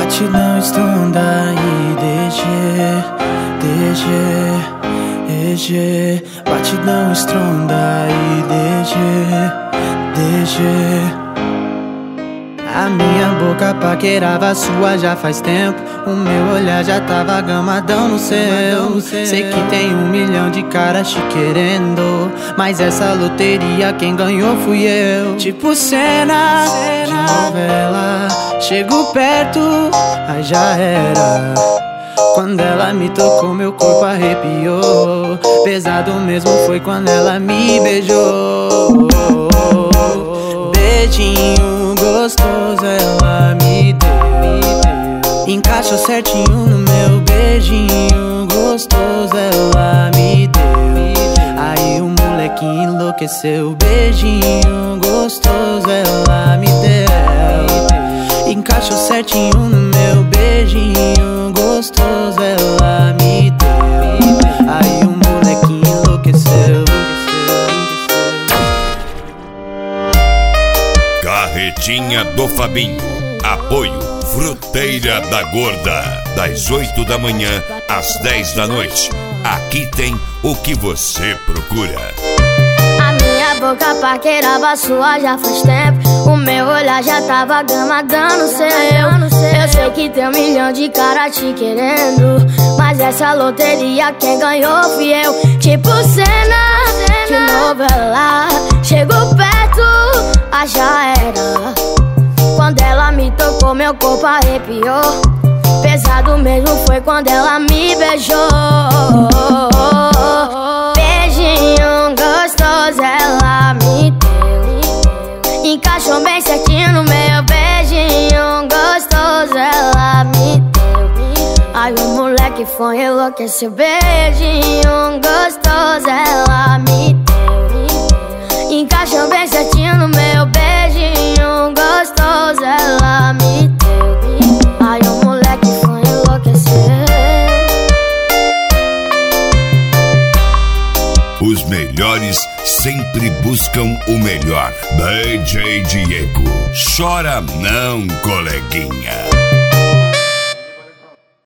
batidão estronda e DG, batidão estronda e DG. A minha boca paquerava a sua já faz tempo. O meu olhar já tava gamadão no seu. Sei que tem 1 milhão de caras te querendo, mas essa loteria quem ganhou fui eu. Tipo cena de novela, chego perto, aí já era. Quando ela me tocou, meu corpo arrepiou. Pesado mesmo foi quando ela me beijou. Beijinho gostoso ela me deu. Encaixou certinho no meu beijinho gostoso ela me deu. Aí o moleque enlouqueceu. Beijinho gostoso ela me deu. Encaixou certinho no meu beijinho gostoso ela me deu. Aí o moleque enlouqueceu. Carretinha do Fabinho. Apoio Fruteira da Gorda. Das 8 da manhã às 10 da noite. Aqui tem o que você procura. A minha boca paquerava a sua já faz tempo. O meu olhar já tava gamadão no seu. Eu sei que tem 1 milhão de caras te querendo, mas essa loteria quem ganhou fui eu. Tipo cena de novela, chego perto, já era. Quando ela me tocou, meu corpo arrepiou. Pesado mesmo foi quando ela me beijou. Beijinho gostoso ela me deu. Encaixou bem certinho no meu beijinho gostoso ela me deu. Aí o moleque foi enlouqueceu. Beijinho gostoso ela me deu. Encaixou bem certinho no meu beijinho gostoso ela me deu. Aí o moleque foi enlouquecer. Os melhores sempre buscam o melhor. DJ Diego. Chora não, coleguinha.